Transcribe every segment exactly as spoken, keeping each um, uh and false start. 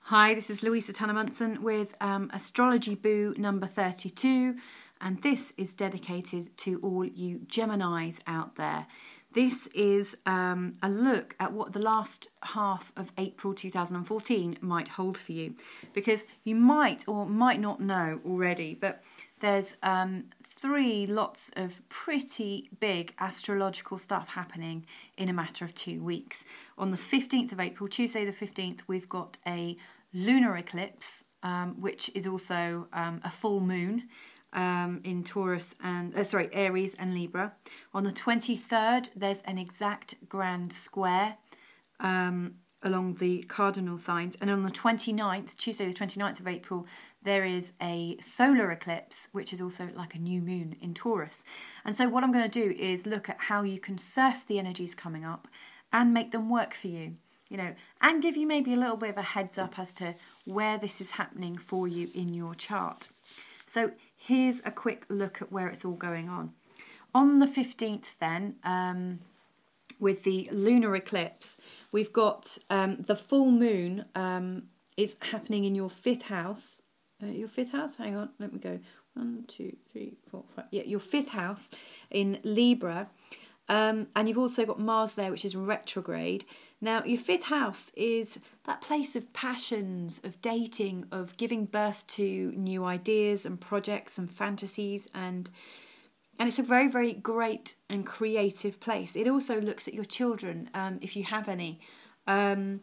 Hi, this is Louisa Tanner Munson with um, Astrology Boo number thirty-two, and this is dedicated to all you Geminis out there. This is um, a look at what the last half of April two thousand fourteen might hold for you, because you might or might not know already, but there's um, three lots of pretty big astrological stuff happening in a matter of two weeks. On the fifteenth of April, Tuesday the fifteenth, we've got a lunar eclipse, um, which is also um, a full moon um, in Taurus and, uh, sorry, Aries and Libra. On the twenty-third, there's an exact grand square um, along the cardinal signs. And on the twenty-ninth, Tuesday the twenty-ninth of April, there is a solar eclipse, which is also like a new moon in Taurus. And so what I'm going to do is look at how you can surf the energies coming up and make them work for you, you know, and give you maybe a little bit of a heads up as to where this is happening for you in your chart. So here's a quick look at where it's all going on. On the fifteenth then, um, with the lunar eclipse, we've got um, the full moon um, is happening in your fifth house. Uh, your fifth house? Hang on, let me go. One, two, three, four, five. Yeah, your fifth house in Libra. Um, and you've also got Mars there, which is retrograde. Now, your fifth house is that place of passions, of dating, of giving birth to new ideas and projects and fantasies, and and it's a very, very great and creative place. It also looks at your children, um, if you have any. Um,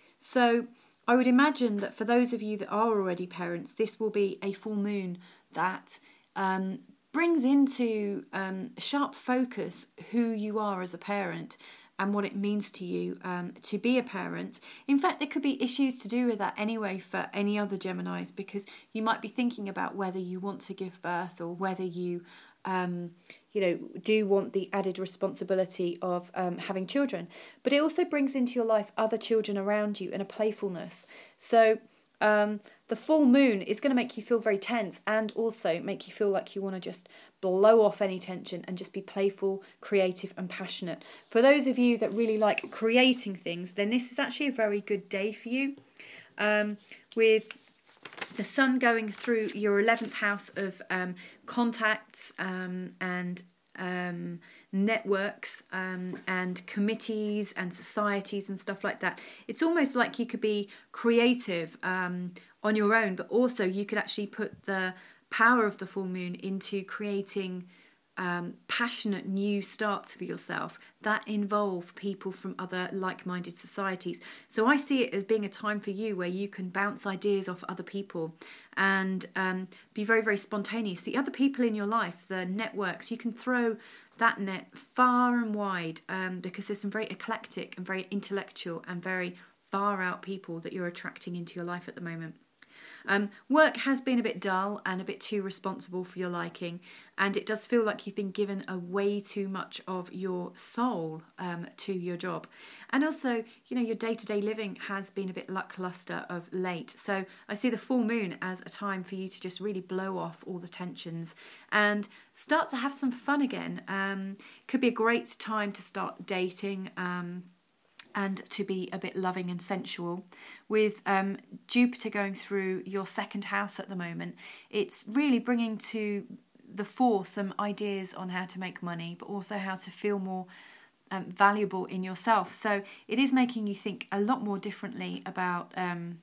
so I would imagine that for those of you that are already parents, this will be a full moon that um, brings into um, sharp focus who you are as a parent and what it means to you um, to be a parent. In fact, there could be issues to do with that anyway for any other Geminis, because you might be thinking about whether you want to give birth or whether you Um, you know, do want the added responsibility of um, having children. But it also brings into your life other children around you and a playfulness. So um, the full moon is going to make you feel very tense and also make you feel like you want to just blow off any tension and just be playful, creative and passionate. For those of you that really like creating things, then this is actually a very good day for you. Um, with the sun going through your eleventh house of um, contacts um, and um, networks um, and committees and societies and stuff like that. It's almost like you could be creative um, on your own, but also you could actually put the power of the full moon into creating Um, passionate new starts for yourself that involve people from other like-minded societies. So I see it as being a time for you where you can bounce ideas off other people and um, be very, very spontaneous. The other people in your life, the networks, you can throw that net far and wide um, because there's some very eclectic and very intellectual and very far out people that you're attracting into your life at the moment. Um, work has been a bit dull and a bit too responsible for your liking, and it does feel like you've been given a way too much of your soul um, to your job. And also, you know, your day-to-day living has been a bit lackluster of late. So I see the full moon as a time for you to just really blow off all the tensions and start to have some fun again. Um, could be a great time to start dating, um, and to be a bit loving and sensual. With um, Jupiter going through your second house at the moment, it's really bringing to the fore some ideas on how to make money, but also how to feel more um, valuable in yourself. So it is making you think a lot more differently about um,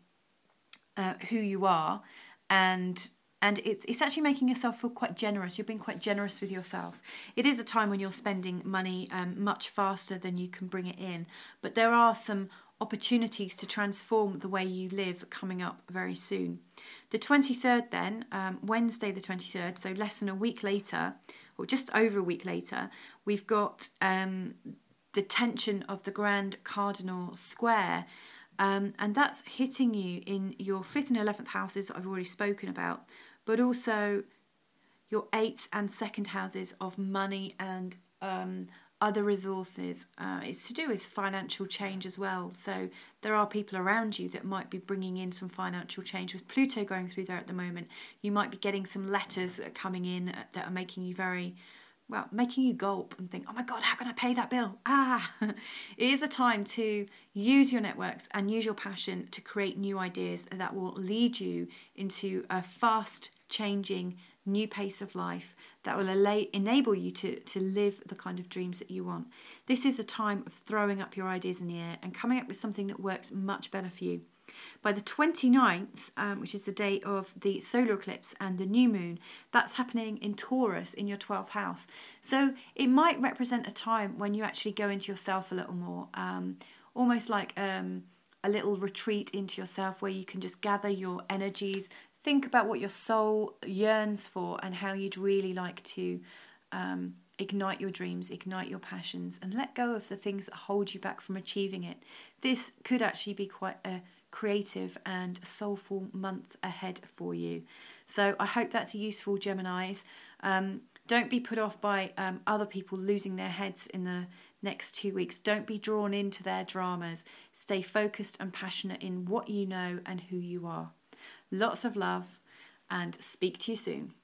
uh, who you are, and And it's, it's actually making yourself feel quite generous. You're being quite generous with yourself. It is a time when you're spending money um, much faster than you can bring it in. But there are some opportunities to transform the way you live coming up very soon. The twenty-third then, um, Wednesday the twenty-third, so less than a week later, or just over a week later, we've got um, the tension of the Grand Cardinal Square. Um, and that's hitting you in your fifth and eleventh houses that I've already spoken about, but also your eighth and second houses of money and um, other resources. Uh, it's to do with financial change as well. So there are people around you that might be bringing in some financial change. With Pluto going through there at the moment, you might be getting some letters that are coming in that are making you very, well, making you gulp and think, oh my God, how can I pay that bill? Ah, it is a time to use your networks and use your passion to create new ideas that will lead you into a fast changing new pace of life that will enable you to, to live the kind of dreams that you want. This is a time of throwing up your ideas in the air and coming up with something that works much better for you. By the twenty-ninth, um, which is the day of the solar eclipse and the new moon, that's happening in Taurus in your twelfth house. So it might represent a time when you actually go into yourself a little more, um, almost like um, a little retreat into yourself where you can just gather your energies, think about what your soul yearns for and how you'd really like to um, ignite your dreams, ignite your passions, and let go of the things that hold you back from achieving it. This could actually be quite a creative and soulful month ahead for you. So I hope that's useful, Geminis. Um, don't be put off by um, other people losing their heads in the next two weeks. Don't be drawn into their dramas. Stay focused and passionate in what you know and who you are. Lots of love, and speak to you soon.